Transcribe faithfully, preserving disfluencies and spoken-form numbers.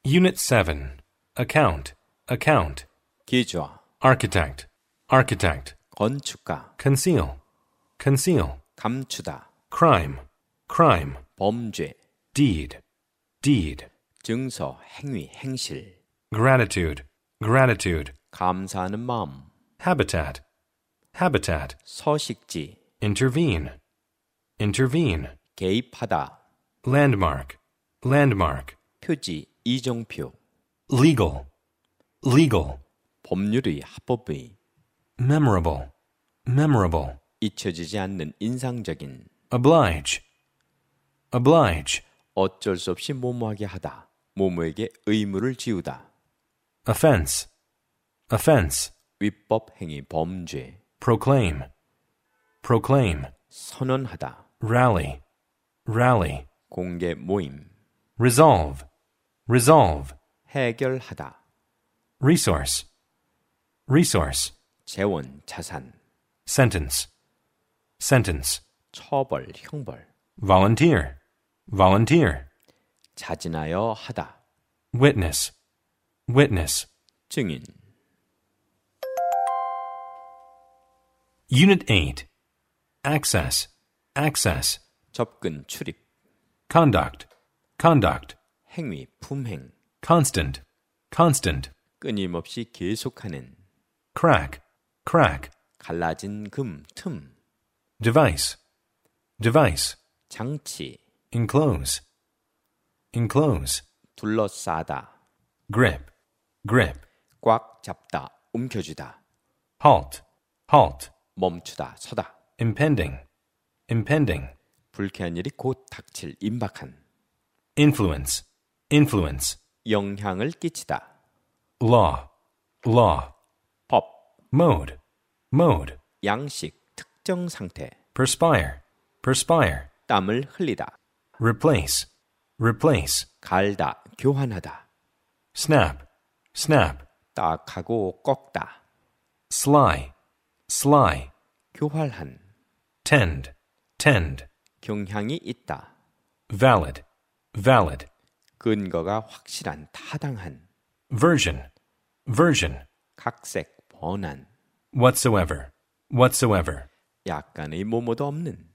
Unit seven. Account, account. 기좌, Architect, architect. 건축가, Conceal, conceal. 감추다, Crime, crime. 범죄, Deed, deed. 증서, 행위, 행실, Gratitude, gratitude. 감사하는 마음, Habitat, habitat. 서식지, Intervene, intervene. 개입하다, Landmark, landmark. 표지, 이정표, Legal, legal. 법률의, 합법의, Memorable, memorable. 잊혀지지 않는 인상적인, Oblige, oblige. 어쩔 수 없이 모모하게 하다, 모모에게 의무를 지우다, Offense, offense. 위법 행위, 범죄, Proclaim, proclaim. 선언하다, Rally, rally. 공개 모임, Resolve, resolve. 해결하다, Resource, resource. 재원, 자산, Sentence, sentence. 처벌, 형벌, Volunteer, volunteer. 자진하여 하다, Witness, witness. 증인, Unit eight. Access, access. 접근, 출입, Conduct, conduct. 행위, 품행, Constant, constant. 끊임없이 계속하는, Crack, crack. 갈라진 금, 틈, Device, device. 장치, Enclose, enclose. 둘러싸다, Grip, grip. 꽉 잡다, 움켜쥐다, Halt, halt. 멈추다, 서다, Impending, impending. 불쾌한 일이 곧 닥칠, 임박한, Influence, influence. 영향을 끼치다, Law, law. 법, Mode, mode. 양식, 특정 상태, Perspire, perspire. 땀을 흘리다, Replace, replace. 갈다, 교환하다, Snap, snap. 딱 하고 꺾다, Sly, sly. 교활한, Tend, tend. 경향이 있다, Valid, valid. 근거가 확실한, 타당한, Version, version. 각색, 번한, Whatsoever, whatsoever. 약간의 뭐뭐도 없는,